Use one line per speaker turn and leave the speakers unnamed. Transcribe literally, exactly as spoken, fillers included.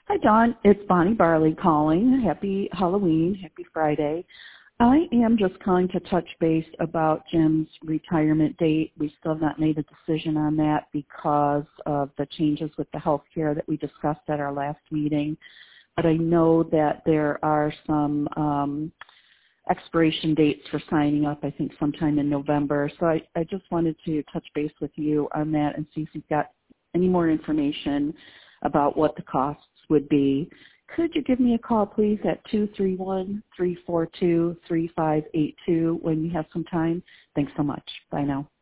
Hi, Dawn. It's Bonnie Barley calling. Happy Halloween. Happy Friday. I am just calling to touch base about Jim's retirement date. We still have not made a decision on that because of the changes with the health care that we discussed at our last meeting. But I know that there are some um, expiration dates for signing up, I think sometime in November. So I, I just wanted to touch base with you on that and see if you've got any more information about what the costs would be. Could you give me a call, please, at two three one, three four two, three five eight two when you have some time? Thanks so much. Bye now.